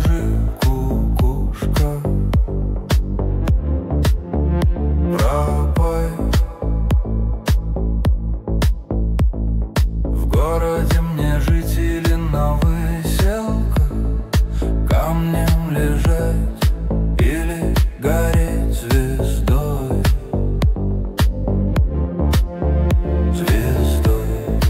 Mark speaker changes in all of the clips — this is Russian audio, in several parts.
Speaker 1: скажи, кукушка, пропой. В городе мне жить или на выселках, камнем лежать или гореть звездой, звездой.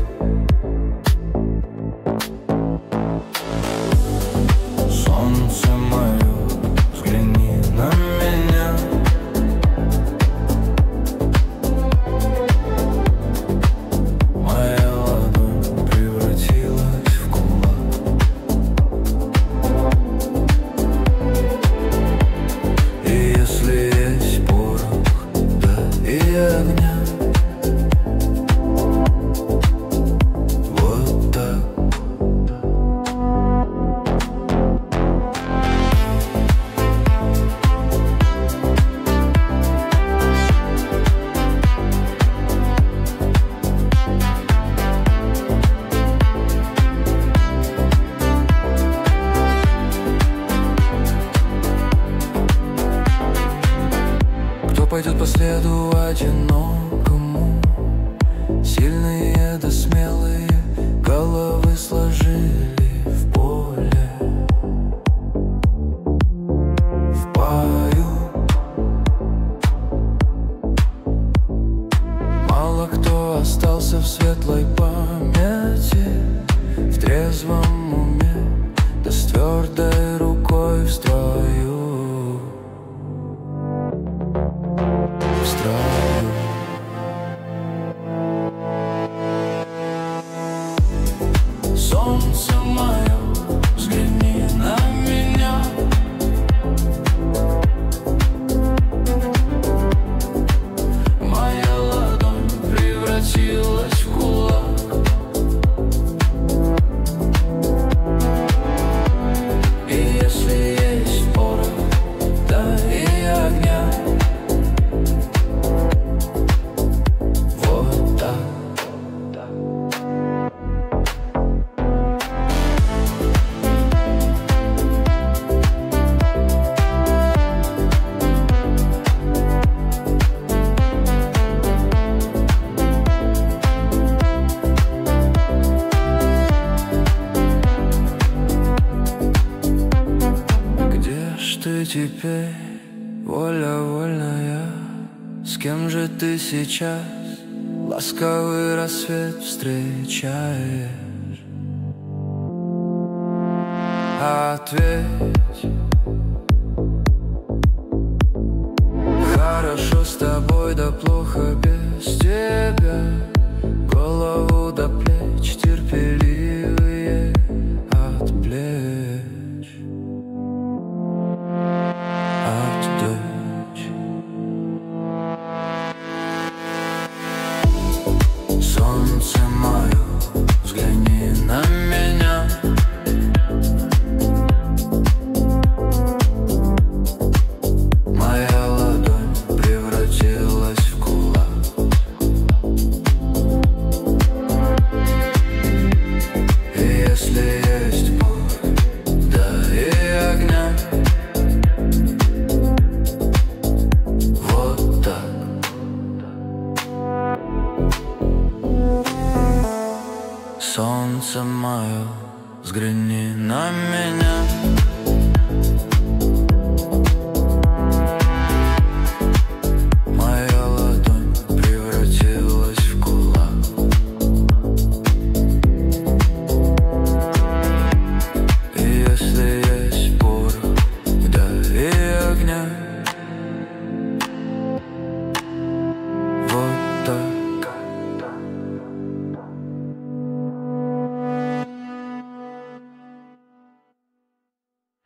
Speaker 1: Солнце мое, взгляни на меня. Моя ладонь превратилась в кулак. И если есть порох, да и огня, вот так. Кто пойдет по следу одинокому? Сильные да смелые головы сложили в поле, в паю. Мало кто остался в светлой памяти, в трезвом уме, да с твердой рукой в строю. Солнце мое, взгляни на меня. Моя ладонь превратилась в кулак. И если есть порох, да и огня, вот так. Ты теперь, воля вольная, с кем же ты сейчас ласковый рассвет встречаешь? Ответь. Хорошо с тобой, да плохо без тебя. Голову до плеч терпеть